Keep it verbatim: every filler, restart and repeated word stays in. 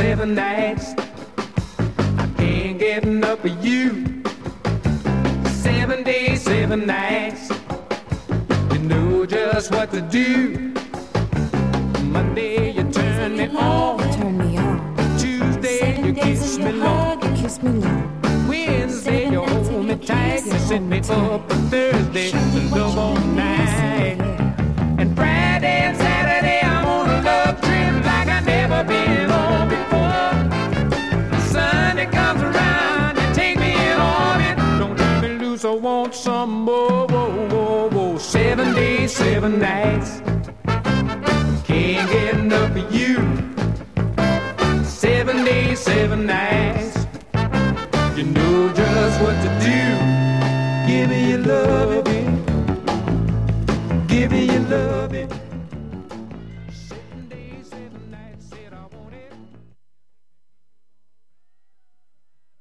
seven nights. I can't get enough of you. Seven days, seven nights. You know just what to do. Monday you turn me on. Turn me on. Tuesday Seven you days kiss and me you long. hug, you kiss me long. Wednesday you hold me tight. You sit me up. And Thursday the love all night. And Friday and Saturday I'm on a love trip like I never been on before. Sunday comes around, you take me in orbit. Don't let me loose, I want some more. Whoa, whoa, whoa. Seven days, seven nights. Can't get enough of you. Seven days, seven nights. You know just what to do. Give me your love, baby. Give me your love, baby.